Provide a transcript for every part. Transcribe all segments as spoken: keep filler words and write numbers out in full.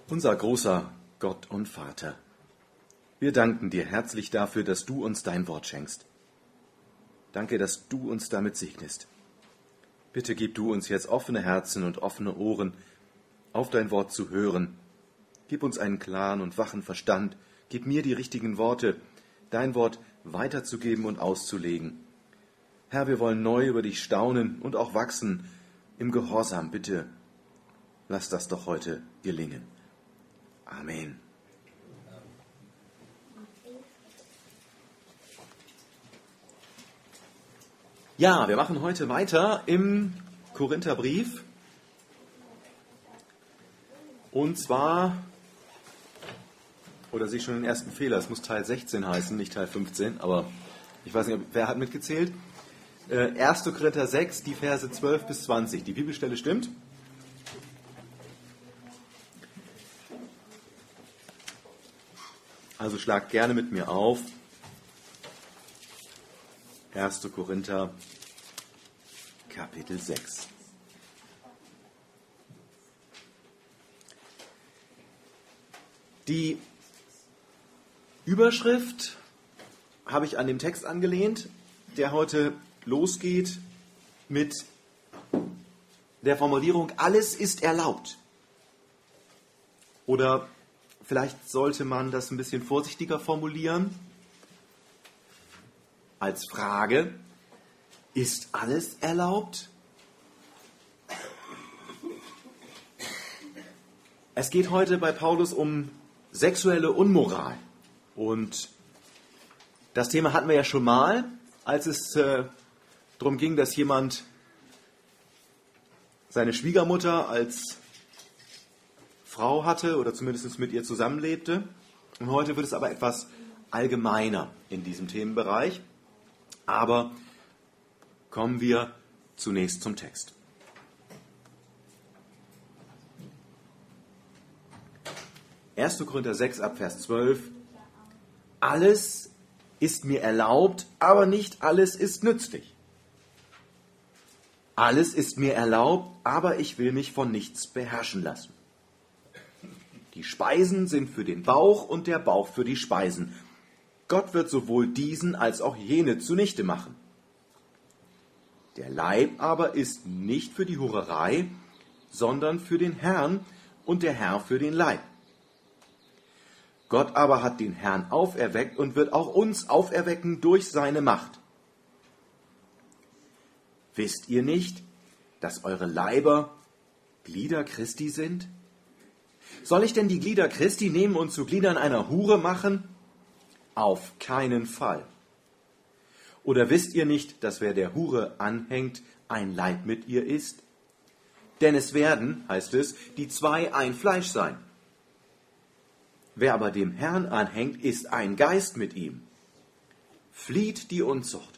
Unser großer Gott und Vater, wir danken dir herzlich dafür, dass du uns dein Wort schenkst. Danke, dass du uns damit segnest. Bitte gib du uns jetzt offene Herzen und offene Ohren, auf dein Wort zu hören. Gib uns einen klaren und wachen Verstand. Gib mir die richtigen Worte, dein Wort weiterzugeben und auszulegen. Herr, wir wollen neu über dich staunen und auch wachsen im Gehorsam. Bitte, lass das doch heute gelingen. Amen. Ja, wir machen heute weiter im Korintherbrief. Und zwar, oder sehe ich schon den ersten Fehler, es muss Teil sechzehn heißen, nicht Teil fünfzehn, aber ich weiß nicht, wer hat mitgezählt? Äh, erster Korinther sechs, die Verse zwölf bis zwanzig. Die Bibelstelle stimmt. Also schlag gerne mit mir auf. erster Korinther, Kapitel sechs. Die Überschrift habe ich an dem Text angelehnt, der heute losgeht mit der Formulierung, alles ist erlaubt. Oder vielleicht sollte man das ein bisschen vorsichtiger formulieren. Als Frage, ist alles erlaubt? Es geht heute bei Paulus um sexuelle Unmoral. Und das Thema hatten wir ja schon mal, als es äh, darum ging, dass jemand seine Schwiegermutter als Frau hatte oder zumindest mit ihr zusammenlebte. Und heute wird es aber etwas allgemeiner in diesem Themenbereich. Aber kommen wir zunächst zum Text. erster Korinther sechs ab Vers zwölf. Alles ist mir erlaubt, aber nicht alles ist nützlich. Alles ist mir erlaubt, aber ich will mich von nichts beherrschen lassen. Die Speisen sind für den Bauch und der Bauch für die Speisen. Gott wird sowohl diesen als auch jene zunichte machen. Der Leib aber ist nicht für die Hurerei, sondern für den Herrn und der Herr für den Leib. Gott aber hat den Herrn auferweckt und wird auch uns auferwecken durch seine Macht. Wisst ihr nicht, dass eure Leiber Glieder Christi sind? Soll ich denn die Glieder Christi nehmen und zu Gliedern einer Hure machen? Auf keinen Fall. Oder wisst ihr nicht, dass wer der Hure anhängt, ein Leib mit ihr ist? Denn es werden, heißt es, die zwei ein Fleisch sein. Wer aber dem Herrn anhängt, ist ein Geist mit ihm. Flieht die Unzucht.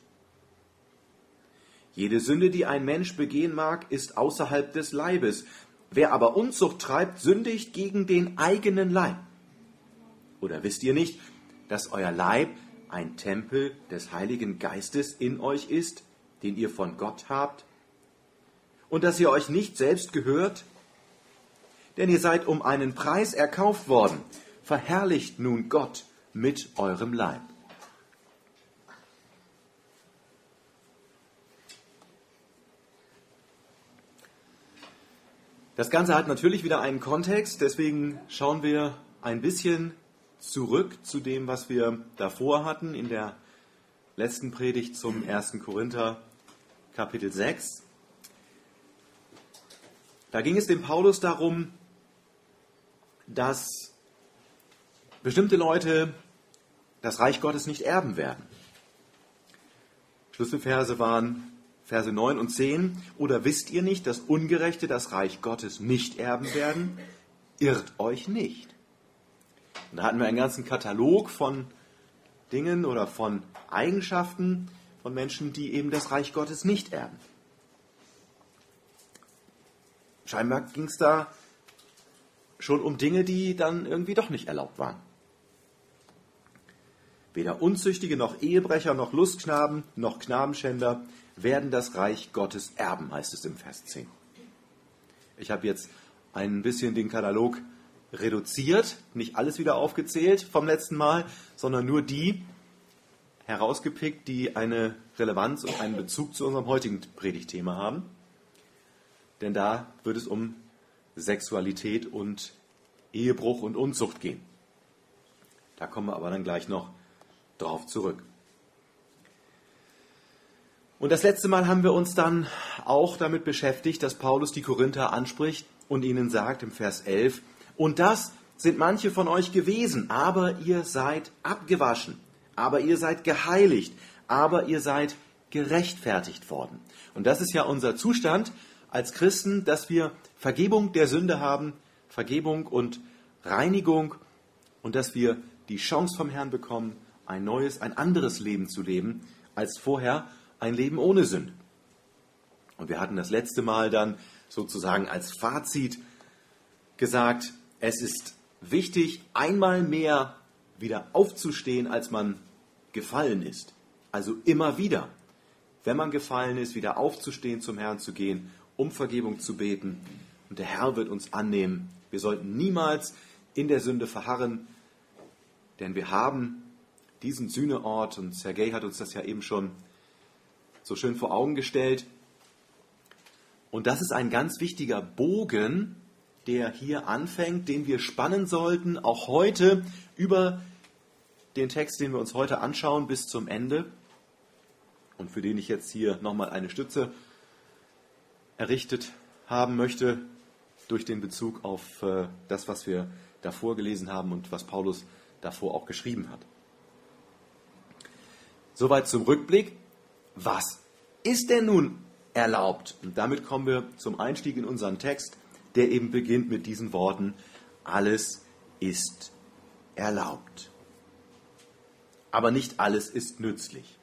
Jede Sünde, die ein Mensch begehen mag, ist außerhalb des Leibes. Wer aber Unzucht treibt, sündigt gegen den eigenen Leib. Oder wisst ihr nicht, dass euer Leib ein Tempel des Heiligen Geistes in euch ist, den ihr von Gott habt? Und dass ihr euch nicht selbst gehört? Denn ihr seid um einen Preis erkauft worden. Verherrlicht nun Gott mit eurem Leib. Das Ganze hat natürlich wieder einen Kontext, deswegen schauen wir ein bisschen zurück zu dem, was wir davor hatten in der letzten Predigt zum ersten Korinther Kapitel sechs. Da ging es dem Paulus darum, dass bestimmte Leute das Reich Gottes nicht erben werden. Schlüsselverse waren Verse neun und zehn. Oder wisst ihr nicht, dass Ungerechte das Reich Gottes nicht erben werden? Irrt euch nicht. Und da hatten wir einen ganzen Katalog von Dingen oder von Eigenschaften von Menschen, die eben das Reich Gottes nicht erben. Scheinbar ging es da schon um Dinge, die dann irgendwie doch nicht erlaubt waren. Weder Unzüchtige noch Ehebrecher noch Lustknaben noch Knabenschänder werden das Reich Gottes erben, heißt es im Vers zehn. Ich habe jetzt ein bisschen den Katalog reduziert, nicht alles wieder aufgezählt vom letzten Mal, sondern nur die herausgepickt, die eine Relevanz und einen Bezug zu unserem heutigen Predigtthema haben. Denn da wird es um Sexualität und Ehebruch und Unzucht gehen. Da kommen wir aber dann gleich noch drauf zurück. Und das letzte Mal haben wir uns dann auch damit beschäftigt, dass Paulus die Korinther anspricht und ihnen sagt im Vers elf, und das sind manche von euch gewesen, aber ihr seid abgewaschen, aber ihr seid geheiligt, aber ihr seid gerechtfertigt worden. Und das ist ja unser Zustand als Christen, dass wir Vergebung der Sünde haben, Vergebung und Reinigung und dass wir die Chance vom Herrn bekommen, ein neues, ein anderes Leben zu leben, als vorher ein Leben ohne Sünde. Und wir hatten das letzte Mal dann sozusagen als Fazit gesagt, es ist wichtig, einmal mehr wieder aufzustehen, als man gefallen ist. Also immer wieder, wenn man gefallen ist, wieder aufzustehen, zum Herrn zu gehen, um Vergebung zu beten. Und der Herr wird uns annehmen. Wir sollten niemals in der Sünde verharren, denn wir haben diesen Sühneort, und Sergei hat uns das ja eben schon so schön vor Augen gestellt. Und das ist ein ganz wichtiger Bogen, der hier anfängt, den wir spannen sollten, auch heute über den Text, den wir uns heute anschauen, bis zum Ende. Und für den ich jetzt hier nochmal eine Stütze errichtet haben möchte, durch den Bezug auf äh, das, was wir davor gelesen haben und was Paulus davor auch geschrieben hat. Soweit zum Rückblick. Was ist denn nun erlaubt? Und damit kommen wir zum Einstieg in unseren Text, der eben beginnt mit diesen Worten, alles ist erlaubt. Aber nicht alles ist nützlich.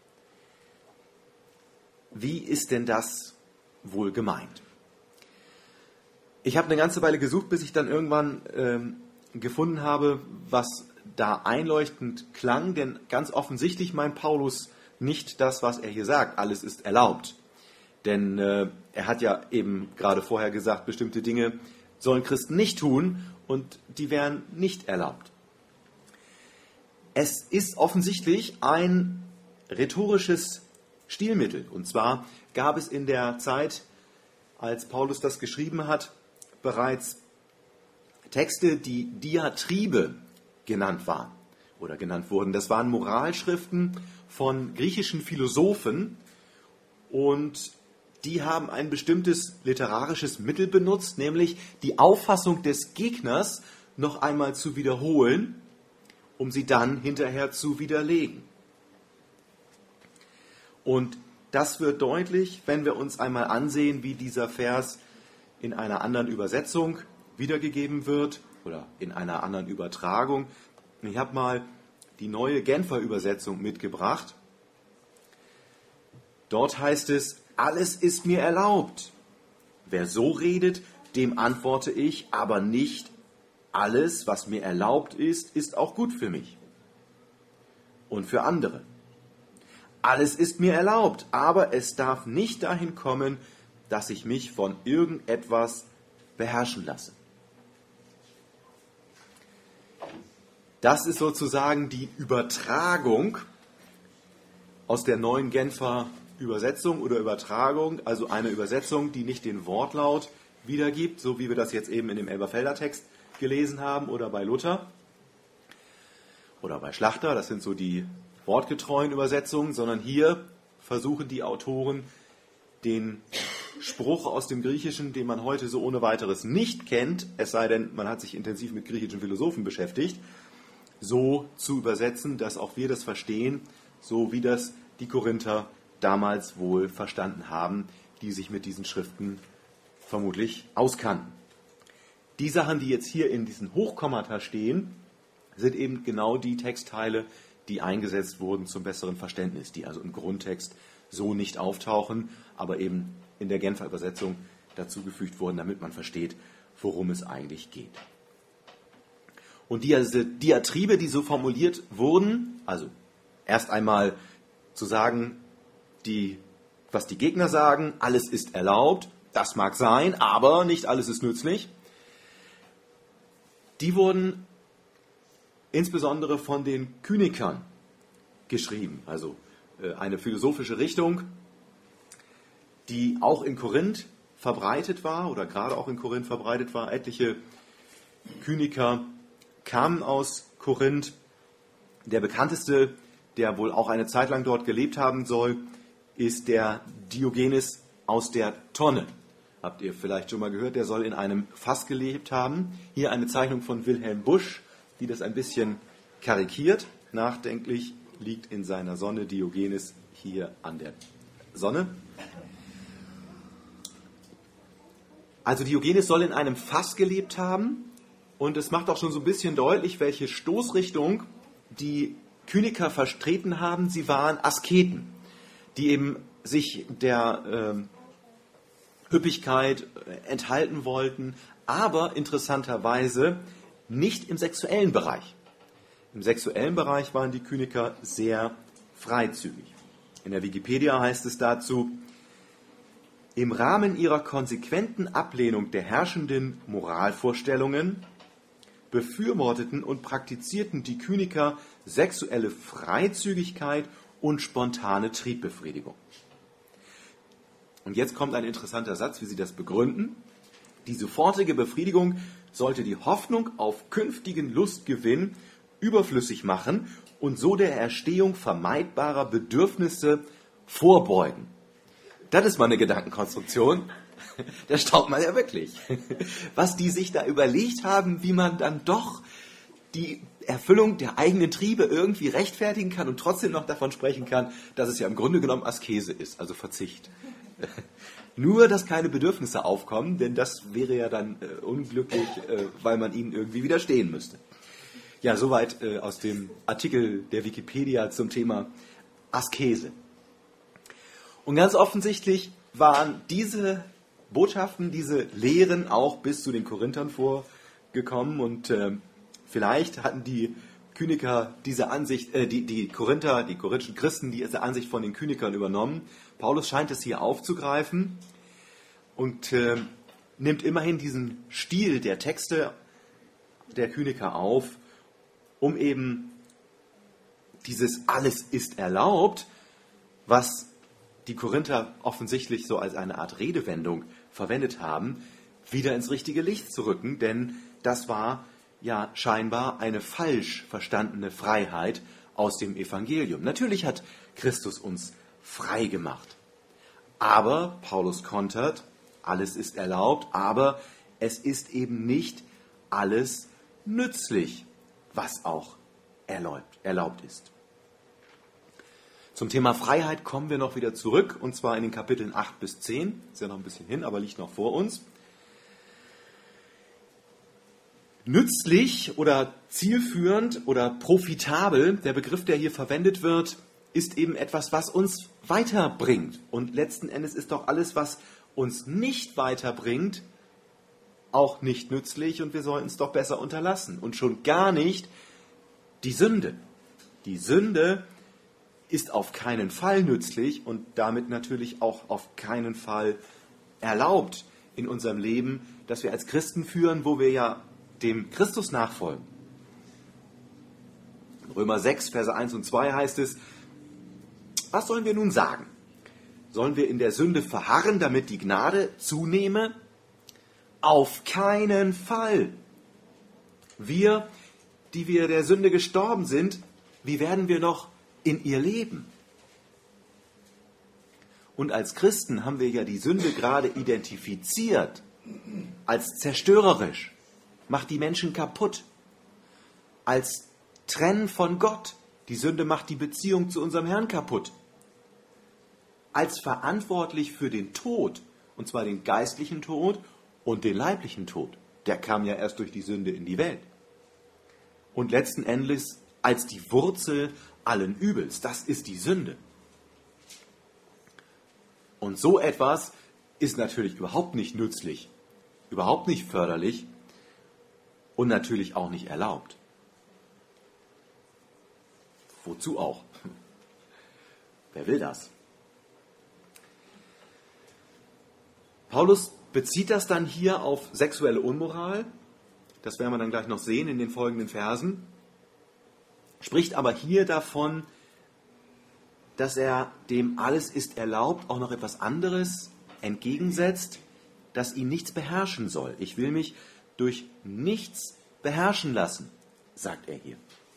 Wie ist denn das wohl gemeint? Ich habe eine ganze Weile gesucht, bis ich dann irgendwann ähm, gefunden habe, was da einleuchtend klang, denn ganz offensichtlich meint Paulus nicht das, was er hier sagt, alles ist erlaubt. Denn äh, er hat ja eben gerade vorher gesagt, bestimmte Dinge sollen Christen nicht tun und die wären nicht erlaubt. Es ist offensichtlich ein rhetorisches Stilmittel. Und zwar gab es in der Zeit, als Paulus das geschrieben hat, bereits Texte, die Diatribe genannt waren oder genannt wurden. Das waren Moralschriften von griechischen Philosophen und die haben ein bestimmtes literarisches Mittel benutzt, nämlich die Auffassung des Gegners noch einmal zu wiederholen, um sie dann hinterher zu widerlegen. Und das wird deutlich, wenn wir uns einmal ansehen, wie dieser Vers in einer anderen Übersetzung wiedergegeben wird oder in einer anderen Übertragung. Ich habe mal die neue Genfer Übersetzung mitgebracht. Dort heißt es, alles ist mir erlaubt. Wer so redet, dem antworte ich, aber nicht alles, was mir erlaubt ist, ist auch gut für mich und für andere. Alles ist mir erlaubt, aber es darf nicht dahin kommen, dass ich mich von irgendetwas beherrschen lasse. Das ist sozusagen die Übertragung aus der neuen Genfer Übersetzung oder Übertragung, also eine Übersetzung, die nicht den Wortlaut wiedergibt, so wie wir das jetzt eben in dem Elberfelder Text gelesen haben oder bei Luther oder bei Schlachter, das sind so die wortgetreuen Übersetzungen, sondern hier versuchen die Autoren den Spruch aus dem Griechischen, den man heute so ohne weiteres nicht kennt, es sei denn, man hat sich intensiv mit griechischen Philosophen beschäftigt, so zu übersetzen, dass auch wir das verstehen, so wie das die Korinther damals wohl verstanden haben, die sich mit diesen Schriften vermutlich auskannten. Die Sachen, die jetzt hier in diesen Hochkommata stehen, sind eben genau die Textteile, die eingesetzt wurden zum besseren Verständnis, die also im Grundtext so nicht auftauchen, aber eben in der Genfer Übersetzung dazugefügt wurden, damit man versteht, worum es eigentlich geht. Und diese Diatribe, die so formuliert wurden, also erst einmal zu sagen, die, was die Gegner sagen, alles ist erlaubt, das mag sein, aber nicht alles ist nützlich. die wurden insbesondere von den Kynikern geschrieben, also äh, eine philosophische Richtung, die auch in Korinth verbreitet war oder gerade auch in Korinth verbreitet war. Etliche Kyniker kamen aus Korinth. Der bekannteste, der wohl auch eine Zeit lang dort gelebt haben soll, ist der Diogenes aus der Tonne. Habt ihr vielleicht schon mal gehört, der soll in einem Fass gelebt haben. Hier eine Zeichnung von Wilhelm Busch, die das ein bisschen karikiert. Nachdenklich liegt in seiner Sonne Diogenes hier an der Sonne. Also Diogenes soll in einem Fass gelebt haben und es macht auch schon so ein bisschen deutlich, welche Stoßrichtung die Kyniker vertreten haben. Sie waren Asketen, die eben sich der äh, Üppigkeit enthalten wollten, aber interessanterweise nicht im sexuellen Bereich. Im sexuellen Bereich waren die Kyniker sehr freizügig. In der Wikipedia heißt es dazu: Im Rahmen ihrer konsequenten Ablehnung der herrschenden Moralvorstellungen befürworteten und praktizierten die Kyniker sexuelle Freizügigkeit und spontane Triebbefriedigung. Und jetzt kommt ein interessanter Satz, wie sie das begründen. Die sofortige Befriedigung sollte die Hoffnung auf künftigen Lustgewinn überflüssig machen und so der Erstehung vermeidbarer Bedürfnisse vorbeugen. Das ist mal eine Gedankenkonstruktion. Da staunt man ja wirklich. Was die sich da überlegt haben, wie man dann doch die Erfüllung der eigenen Triebe irgendwie rechtfertigen kann und trotzdem noch davon sprechen kann, dass es ja im Grunde genommen Askese ist, also Verzicht. Nur, dass keine Bedürfnisse aufkommen, denn das wäre ja dann äh, unglücklich, äh, weil man ihnen irgendwie widerstehen müsste. Ja, soweit äh, aus dem Artikel der Wikipedia zum Thema Askese. Und ganz offensichtlich waren diese Botschaften, diese Lehren auch bis zu den Korinthern vorgekommen und äh, vielleicht hatten die Kyniker diese Ansicht, äh, die, die Korinther, die korinthischen Christen diese Ansicht von den Kynikern übernommen. Paulus scheint es hier aufzugreifen und äh, nimmt immerhin diesen Stil der Texte der Kyniker auf, um eben dieses Alles ist erlaubt, was die Korinther offensichtlich so als eine Art Redewendung verwendet haben, wieder ins richtige Licht zu rücken, denn das war ja scheinbar eine falsch verstandene Freiheit aus dem Evangelium. Natürlich hat Christus uns frei gemacht, aber Paulus kontert, alles ist erlaubt, aber es ist eben nicht alles nützlich, was auch erlaubt, erlaubt ist. Zum Thema Freiheit kommen wir noch wieder zurück, und zwar in den Kapiteln acht bis zehn. Ist ja noch ein bisschen hin, aber liegt noch vor uns. Nützlich oder zielführend oder profitabel, der Begriff, der hier verwendet wird, ist eben etwas, was uns weiterbringt. Und letzten Endes ist doch alles, was uns nicht weiterbringt, auch nicht nützlich, und wir sollten es doch besser unterlassen. Und schon gar nicht die Sünde. Die Sünde ist auf keinen Fall nützlich und damit natürlich auch auf keinen Fall erlaubt in unserem Leben, das wir als Christen führen, wo wir ja dem Christus nachfolgen. In Römer sechs, Verse eins und zwei heißt es: Was sollen wir nun sagen? Sollen wir in der Sünde verharren, damit die Gnade zunehme? Auf keinen Fall. Wir, die wir der Sünde gestorben sind, wie werden wir noch in ihr leben? Und als Christen haben wir ja die Sünde gerade identifiziert als zerstörerisch, macht die Menschen kaputt, als trennen von Gott. Die Sünde macht die Beziehung zu unserem Herrn kaputt. Als verantwortlich für den Tod, und zwar den geistlichen Tod und den leiblichen Tod. Der kam ja erst durch die Sünde in die Welt. Und letzten Endes als die Wurzel allen Übels. Das ist die Sünde. Und so etwas ist natürlich überhaupt nicht nützlich, überhaupt nicht förderlich und natürlich auch nicht erlaubt. Wozu auch? Wer will das? Paulus bezieht das dann hier auf sexuelle Unmoral, das werden wir dann gleich noch sehen in den folgenden Versen, spricht aber hier davon, dass er dem alles ist erlaubt auch noch etwas anderes entgegensetzt, dass ihn nichts beherrschen soll. Ich will mich durch nichts beherrschen lassen, sagt er hier.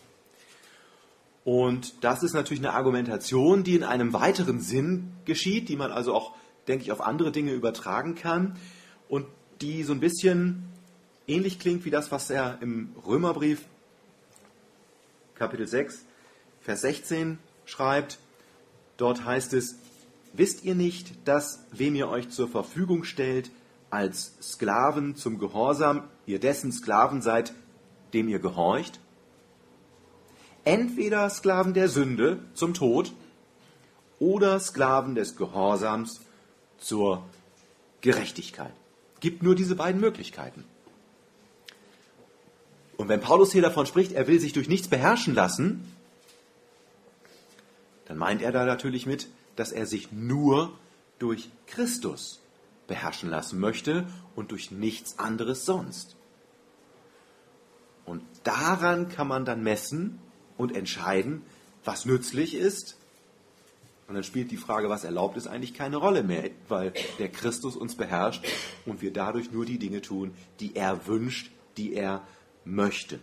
Und das ist natürlich eine Argumentation, die in einem weiteren Sinn geschieht, die man also auch, denke ich, auf andere Dinge übertragen kann und die so ein bisschen ähnlich klingt wie das, was er im Römerbrief Kapitel sechs, Vers sechzehn schreibt. Dort heißt es, wisst ihr nicht, dass, wem ihr euch zur Verfügung stellt, als Sklaven zum Gehorsam, ihr dessen Sklaven seid, dem ihr gehorcht? Entweder Sklaven der Sünde zum Tod oder Sklaven des Gehorsams zur Gerechtigkeit. Es gibt nur diese beiden Möglichkeiten. Und wenn Paulus hier davon spricht, er will sich durch nichts beherrschen lassen, dann meint er da natürlich mit, dass er sich nur durch Christus beherrschen lassen möchte und durch nichts anderes sonst. Und daran kann man dann messen und entscheiden, was nützlich ist. Und dann spielt die Frage, was erlaubt ist, eigentlich keine Rolle mehr, weil der Christus uns beherrscht und wir dadurch nur die Dinge tun, die er wünscht, die er möchte.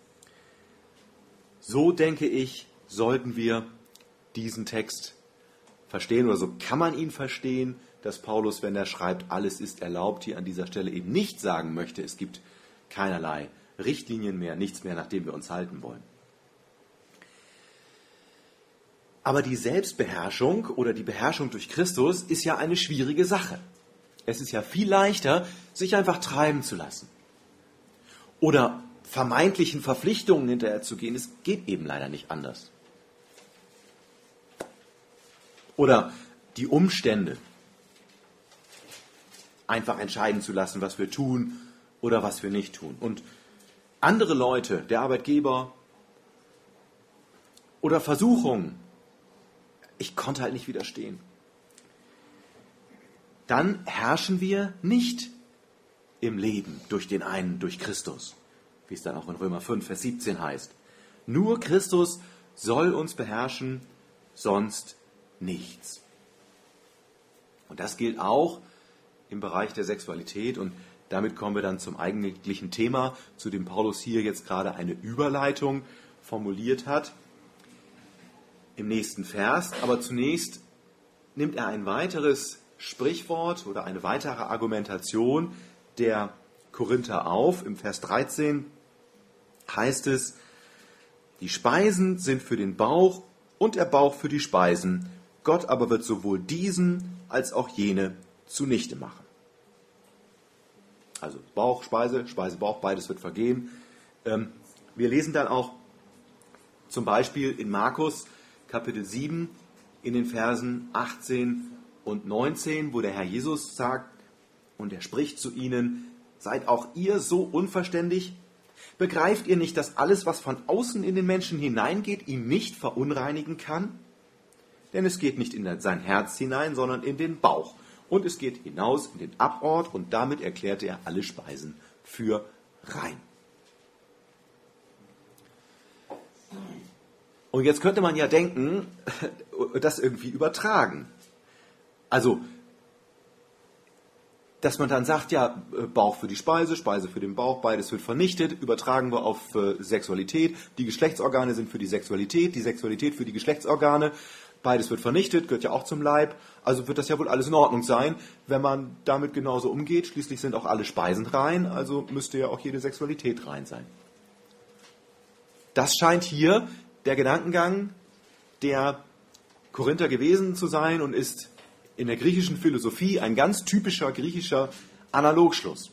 So, denke ich, sollten wir diesen Text verstehen, oder so kann man ihn verstehen, dass Paulus, wenn er schreibt, alles ist erlaubt, hier an dieser Stelle eben nicht sagen möchte, es gibt keinerlei Richtlinien mehr, nichts mehr, nach dem wir uns halten wollen. Aber die Selbstbeherrschung oder die Beherrschung durch Christus ist ja eine schwierige Sache. Es ist ja viel leichter, sich einfach treiben zu lassen. Oder vermeintlichen Verpflichtungen hinterher zu gehen. Es geht eben leider nicht anders. Oder die Umstände einfach entscheiden zu lassen, was wir tun oder was wir nicht tun. Und andere Leute, der Arbeitgeber oder Versuchungen, ich konnte halt nicht widerstehen. Dann herrschen wir nicht im Leben durch den einen, durch Christus, wie es dann auch in Römer fünf, Vers siebzehn heißt. Nur Christus soll uns beherrschen, sonst nichts. Und das gilt auch im Bereich der Sexualität und damit kommen wir dann zum eigentlichen Thema, zu dem Paulus hier jetzt gerade eine Überleitung formuliert hat. Im nächsten Vers, aber zunächst nimmt er ein weiteres Sprichwort oder eine weitere Argumentation der Korinther auf. Im Vers dreizehn heißt es, die Speisen sind für den Bauch und der Bauch für die Speisen. Gott aber wird sowohl diesen als auch jene zunichte machen. Also Bauch, Speise, Speise, Bauch, beides wird vergehen. Wir lesen dann auch zum Beispiel in Markus Kapitel sieben in den Versen achtzehn und neunzehn, wo der Herr Jesus sagt, und er spricht zu ihnen, seid auch ihr so unverständig? Begreift ihr nicht, dass alles, was von außen in den Menschen hineingeht, ihn nicht verunreinigen kann? Denn es geht nicht in sein Herz hinein, sondern in den Bauch. Und es geht hinaus in den Abort und damit erklärte er alle Speisen für rein. Und jetzt könnte man ja denken, das irgendwie übertragen. Also, dass man dann sagt, ja, Bauch für die Speise, Speise für den Bauch, beides wird vernichtet, übertragen wir auf äh, Sexualität. Die Geschlechtsorgane sind für die Sexualität, die Sexualität für die Geschlechtsorgane. Beides wird vernichtet, gehört ja auch zum Leib. Also wird das ja wohl alles in Ordnung sein, wenn man damit genauso umgeht. Schließlich sind auch alle Speisen rein, also müsste ja auch jede Sexualität rein sein. Das scheint hier der Gedankengang der Korinther gewesen zu sein und ist in der griechischen Philosophie ein ganz typischer griechischer Analogschluss.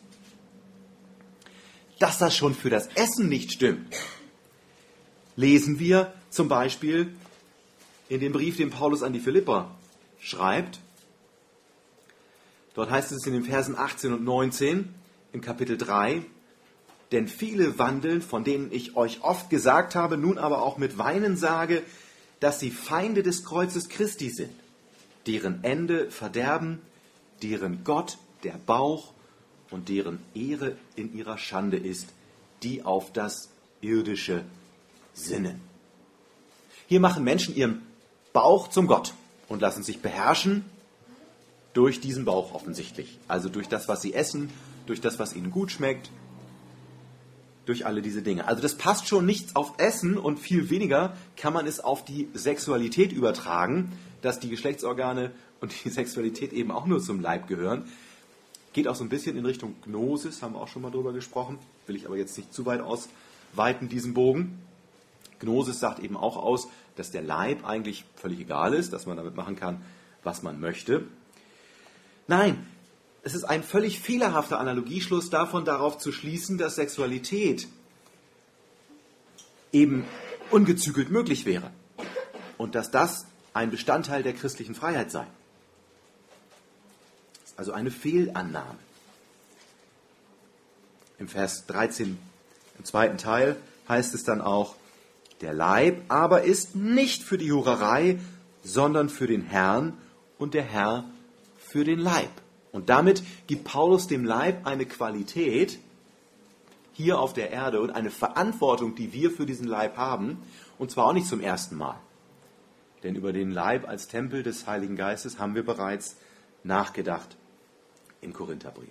Dass das schon für das Essen nicht stimmt, lesen wir zum Beispiel in dem Brief, den Paulus an die Philipper schreibt. Dort heißt es in den Versen achtzehn und neunzehn im Kapitel drei, denn viele wandeln, von denen ich euch oft gesagt habe, nun aber auch mit Weinen sage, dass sie Feinde des Kreuzes Christi sind, deren Ende Verderben, deren Gott der Bauch und deren Ehre in ihrer Schande ist, die auf das Irdische sinnen. Hier machen Menschen ihren Bauch zum Gott und lassen sich beherrschen durch diesen Bauch offensichtlich. Also durch das, was sie essen, durch das, was ihnen gut schmeckt, durch alle diese Dinge. Also das passt schon nicht auf Essen und viel weniger kann man es auf die Sexualität übertragen, dass die Geschlechtsorgane und die Sexualität eben auch nur zum Leib gehören. Geht auch so ein bisschen in Richtung Gnosis, haben wir auch schon mal drüber gesprochen, will ich aber jetzt nicht zu weit ausweiten, diesen Bogen. Gnosis sagt eben auch aus, dass der Leib eigentlich völlig egal ist, dass man damit machen kann, was man möchte. Nein, es ist ein völlig fehlerhafter Analogieschluss davon, darauf zu schließen, dass Sexualität eben ungezügelt möglich wäre und dass das ein Bestandteil der christlichen Freiheit sei. Das ist also eine Fehlannahme. Im Vers dreizehn, im zweiten Teil, heißt es dann auch, der Leib aber ist nicht für die Hurerei, sondern für den Herrn und der Herr für den Leib. Und damit gibt Paulus dem Leib eine Qualität hier auf der Erde und eine Verantwortung, die wir für diesen Leib haben, und zwar auch nicht zum ersten Mal. Denn über den Leib als Tempel des Heiligen Geistes haben wir bereits nachgedacht im Korintherbrief.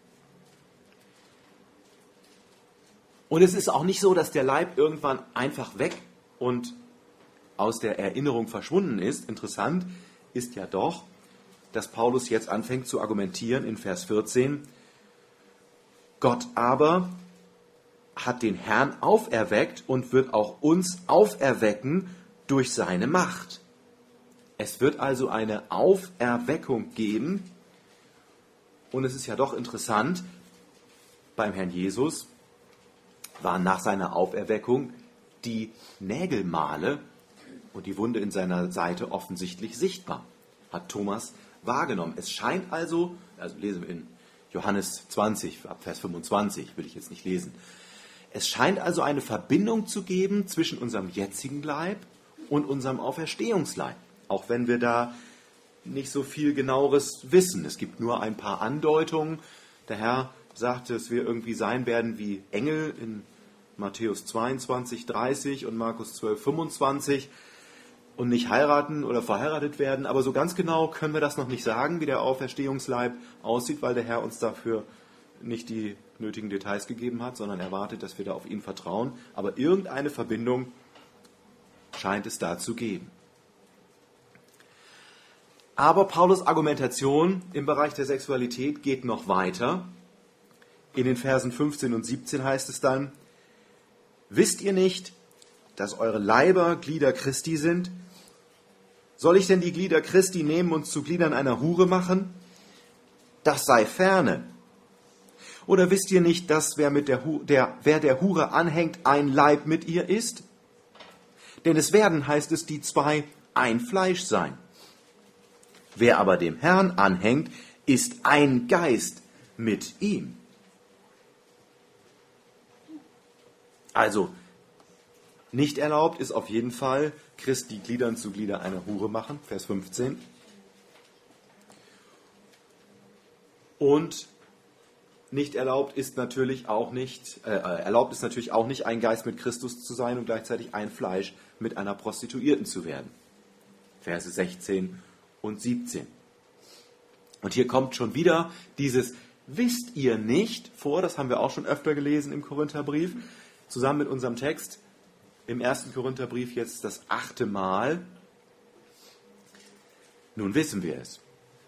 Und es ist auch nicht so, dass der Leib irgendwann einfach weg und aus der Erinnerung verschwunden ist. Interessant ist ja doch, dass Paulus jetzt anfängt zu argumentieren in Vers vierzehn. Gott aber hat den Herrn auferweckt und wird auch uns auferwecken durch seine Macht. Es wird also eine Auferweckung geben. Und es ist ja doch interessant, beim Herrn Jesus waren nach seiner Auferweckung die Nägelmale und die Wunde in seiner Seite offensichtlich sichtbar, hat Thomas wahrgenommen. Es scheint also, also lesen wir in Johannes zwanzig, ab Vers fünfundzwanzig, will ich jetzt nicht lesen. Es scheint also eine Verbindung zu geben zwischen unserem jetzigen Leib und unserem Auferstehungsleib, auch wenn wir da nicht so viel Genaueres wissen. Es gibt nur ein paar Andeutungen. Der Herr sagte, dass wir irgendwie sein werden wie Engel in Matthäus zweiundzwanzig, dreißig und Markus zwölf, fünfundzwanzig und nicht heiraten oder verheiratet werden. Aber so ganz genau können wir das noch nicht sagen, wie der Auferstehungsleib aussieht, weil der Herr uns dafür nicht die nötigen Details gegeben hat, sondern erwartet, dass wir da auf ihn vertrauen. Aber irgendeine Verbindung scheint es da zu geben. Aber Paulus' Argumentation im Bereich der Sexualität geht noch weiter. In den Versen fünfzehn und siebzehn heißt es dann, wisst ihr nicht, dass eure Leiber Glieder Christi sind? Soll ich denn die Glieder Christi nehmen und zu Gliedern einer Hure machen? Das sei ferne. Oder wisst ihr nicht, dass wer, mit der, Hu- der, wer der Hure anhängt, ein Leib mit ihr ist? Denn es werden, heißt es, die zwei ein Fleisch sein. Wer aber dem Herrn anhängt, ist ein Geist mit ihm. Also, nicht erlaubt ist auf jeden Fall, Christi Gliedern zu Glieder einer Hure machen, Vers fünfzehn. Und nicht erlaubt ist natürlich auch nicht, äh, erlaubt ist natürlich auch nicht, ein Geist mit Christus zu sein und gleichzeitig ein Fleisch mit einer Prostituierten zu werden. Verse sechzehn und siebzehn. Und hier kommt schon wieder dieses wisst ihr nicht vor, das haben wir auch schon öfter gelesen im Korintherbrief, zusammen mit unserem Text im ersten Korintherbrief jetzt das achte Mal. Nun wissen wir es.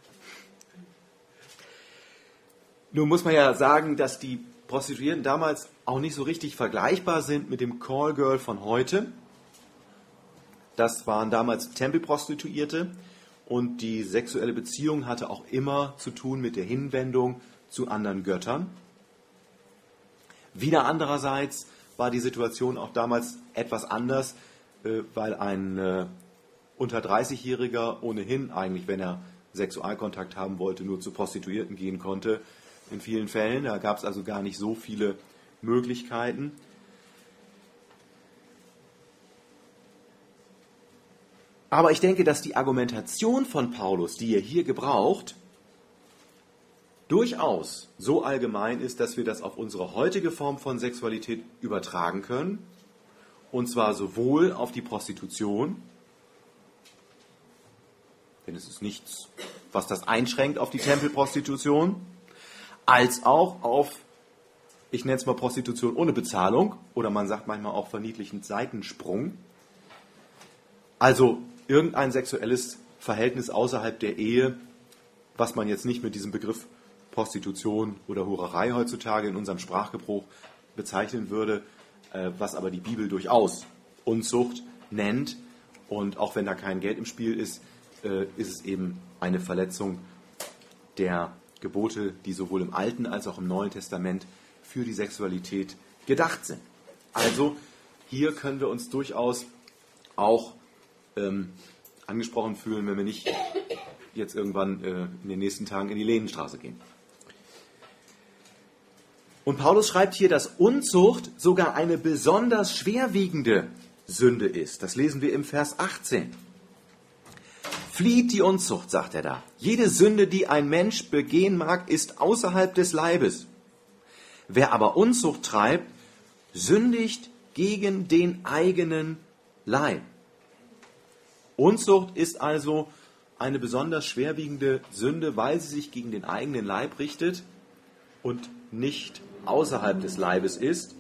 Nun muss man ja sagen, dass die Prostituierten damals auch nicht so richtig vergleichbar sind mit dem Callgirl von heute. Das waren damals Tempelprostituierte und die sexuelle Beziehung hatte auch immer zu tun mit der Hinwendung zu anderen Göttern. Wieder andererseits war die Situation auch damals etwas anders, weil ein unter dreißigjähriger ohnehin eigentlich, wenn er Sexualkontakt haben wollte, nur zu Prostituierten gehen konnte. In vielen Fällen, da gab es also gar nicht so viele Möglichkeiten. Aber ich denke, dass die Argumentation von Paulus, die er hier gebraucht, durchaus so allgemein ist, dass wir das auf unsere heutige Form von Sexualität übertragen können, und zwar sowohl auf die Prostitution, denn es ist nichts, was das einschränkt auf die Tempelprostitution, als auch auf, ich nenne es mal Prostitution ohne Bezahlung, oder man sagt manchmal auch verniedlichend Seitensprung. Also irgendein sexuelles Verhältnis außerhalb der Ehe, was man jetzt nicht mit diesem Begriff Prostitution oder Hurerei heutzutage in unserem Sprachgebrauch bezeichnen würde, was aber die Bibel durchaus Unzucht nennt. Und auch wenn da kein Geld im Spiel ist, ist es eben eine Verletzung der Gebote, die sowohl im Alten als auch im Neuen Testament für die Sexualität gedacht sind. Also hier können wir uns durchaus auch ähm, angesprochen fühlen, wenn wir nicht jetzt irgendwann äh, in den nächsten Tagen in die Lehnenstraße gehen. Und Paulus schreibt hier, dass Unzucht sogar eine besonders schwerwiegende Sünde ist. Das lesen wir im Vers achtzehn. Flieht die Unzucht, sagt er da. Jede Sünde, die ein Mensch begehen mag, ist außerhalb des Leibes. Wer aber Unzucht treibt, sündigt gegen den eigenen Leib. Unzucht ist also eine besonders schwerwiegende Sünde, weil sie sich gegen den eigenen Leib richtet und nicht außerhalb des Leibes ist.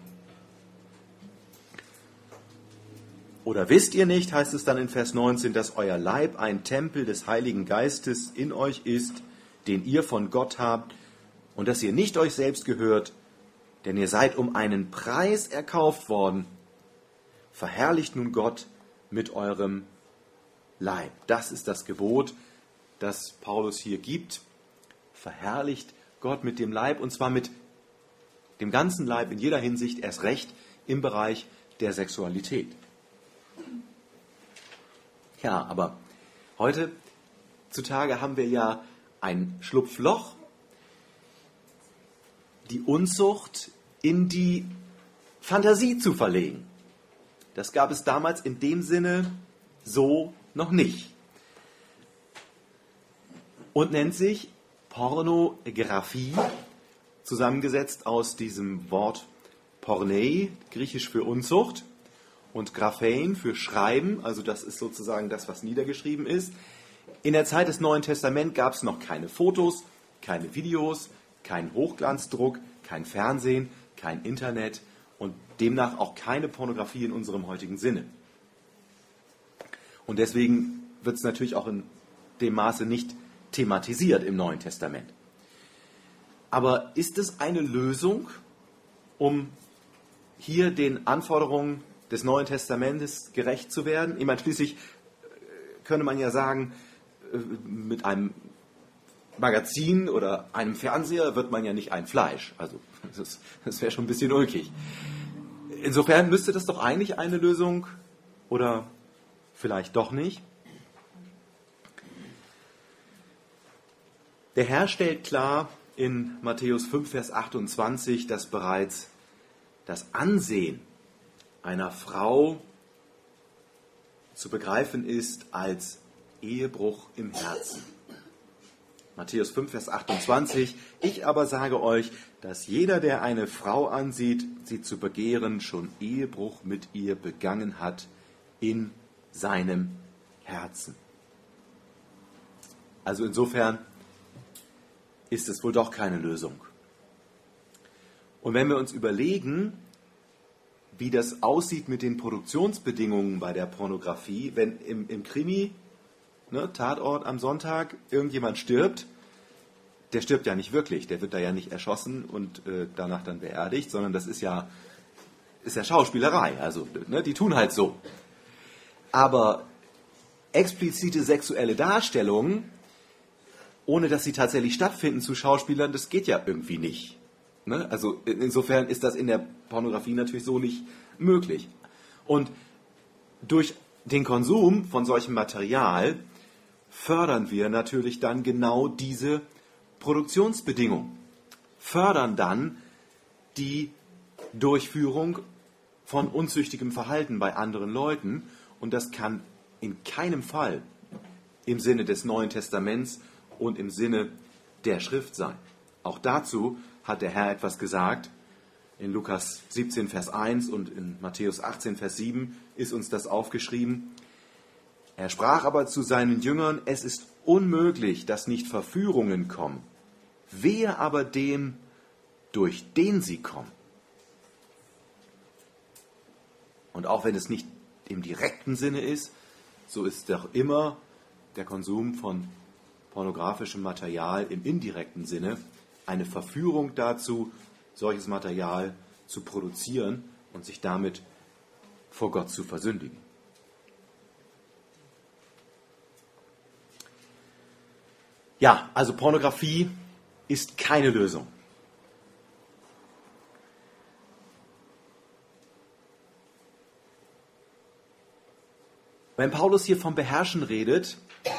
Oder wisst ihr nicht, heißt es dann in Vers neunzehn, dass euer Leib ein Tempel des Heiligen Geistes in euch ist, den ihr von Gott habt, und dass ihr nicht euch selbst gehört, denn ihr seid um einen Preis erkauft worden. Verherrlicht nun Gott mit eurem Leib. Das ist das Gebot, das Paulus hier gibt. Verherrlicht Gott mit dem Leib, und zwar mit dem ganzen Leib in jeder Hinsicht, erst recht im Bereich der Sexualität. Ja, aber heutzutage haben wir ja ein Schlupfloch, die Unzucht in die Fantasie zu verlegen. Das gab es damals in dem Sinne so noch nicht. Und nennt sich Pornografie, zusammengesetzt aus diesem Wort Pornei, griechisch für Unzucht, und Graphein für Schreiben, also das ist sozusagen das, was niedergeschrieben ist. In der Zeit des Neuen Testaments gab es noch keine Fotos, keine Videos, keinen Hochglanzdruck, kein Fernsehen, kein Internet und demnach auch keine Pornografie in unserem heutigen Sinne. Und deswegen wird es natürlich auch in dem Maße nicht thematisiert im Neuen Testament. Aber ist es eine Lösung, um hier den Anforderungen des Neuen Testamentes gerecht zu werden? Ich meine, schließlich könnte man ja sagen, mit einem Magazin oder einem Fernseher wird man ja nicht ein Fleisch. Also das, das wäre schon ein bisschen ulkig. Insofern müsste das doch eigentlich eine Lösung oder vielleicht doch nicht. Der Herr stellt klar in Matthäus fünf, Vers achtundzwanzig, dass bereits das Ansehen einer Frau zu begreifen ist als Ehebruch im Herzen. Matthäus fünf, Vers achtundzwanzig. Ich aber sage euch, dass jeder, der eine Frau ansieht, sie zu begehren, schon Ehebruch mit ihr begangen hat in seinem Herzen. Also insofern ist es wohl doch keine Lösung. Und wenn wir uns überlegen, wie das aussieht mit den Produktionsbedingungen bei der Pornografie, wenn im, im Krimi, ne, Tatort am Sonntag, irgendjemand stirbt, der stirbt ja nicht wirklich, der wird da ja nicht erschossen und äh, danach dann beerdigt, sondern das ist ja, ist ja Schauspielerei, also ne, die tun halt so. Aber explizite sexuelle Darstellungen, ohne dass sie tatsächlich stattfinden zu Schauspielern, das geht ja irgendwie nicht. Ne? Also insofern ist das in der Pornografie natürlich so nicht möglich. Und durch den Konsum von solchem Material fördern wir natürlich dann genau diese Produktionsbedingungen, fördern dann die Durchführung von unzüchtigem Verhalten bei anderen Leuten, und das kann in keinem Fall im Sinne des Neuen Testaments und im Sinne der Schrift sein. Auch dazu hat der Herr etwas gesagt. In Lukas siebzehn, Vers eins und in Matthäus achtzehn, Vers sieben ist uns das aufgeschrieben. Er sprach aber zu seinen Jüngern, es ist unmöglich, dass nicht Verführungen kommen. Wehe aber dem, durch den sie kommen. Und auch wenn es nicht im direkten Sinne ist, so ist doch immer der Konsum von pornografischem Material im indirekten Sinne eine Verführung dazu, solches Material zu produzieren und sich damit vor Gott zu versündigen. Ja, also Pornografie ist keine Lösung. Wenn Paulus hier vom Beherrschen redet,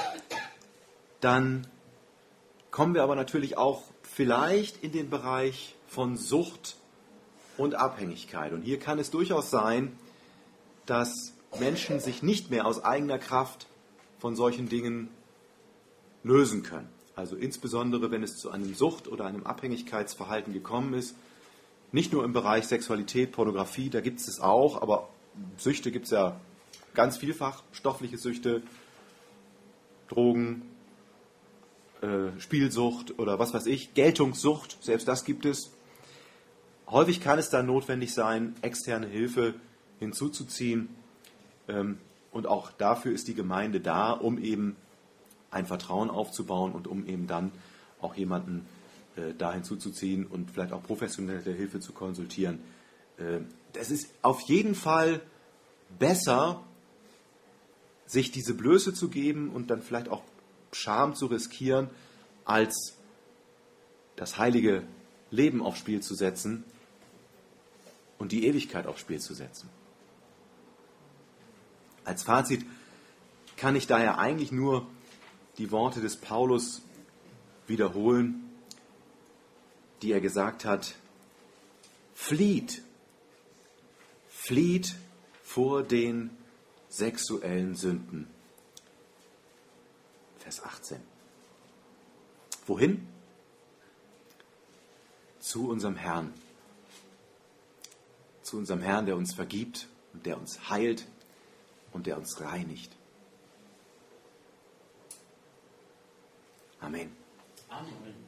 dann kommen wir aber natürlich auch vielleicht in den Bereich von Sucht und Abhängigkeit. Und hier kann es durchaus sein, dass Menschen sich nicht mehr aus eigener Kraft von solchen Dingen lösen können. Also insbesondere, wenn es zu einem Sucht- oder einem Abhängigkeitsverhalten gekommen ist. Nicht nur im Bereich Sexualität, Pornografie, da gibt es es auch, aber Süchte gibt es ja ganz vielfach. Stoffliche Süchte, Drogen, äh, Spielsucht oder was weiß ich, Geltungssucht, selbst das gibt es. Häufig kann es dann notwendig sein, externe Hilfe hinzuzuziehen. Ähm, und auch dafür ist die Gemeinde da, um eben ein Vertrauen aufzubauen und um eben dann auch jemanden äh, da hinzuzuziehen und vielleicht auch professionelle Hilfe zu konsultieren. Äh, das ist auf jeden Fall besser, sich diese Blöße zu geben und dann vielleicht auch Scham zu riskieren, als das heilige Leben aufs Spiel zu setzen und die Ewigkeit aufs Spiel zu setzen. Als Fazit kann ich daher eigentlich nur die Worte des Paulus wiederholen, die er gesagt hat: Flieht, flieht vor den sexuellen Sünden. Vers achtzehn. Wohin? Zu unserem Herrn. Zu unserem Herrn, der uns vergibt und der uns heilt und der uns reinigt. Amen. Amen.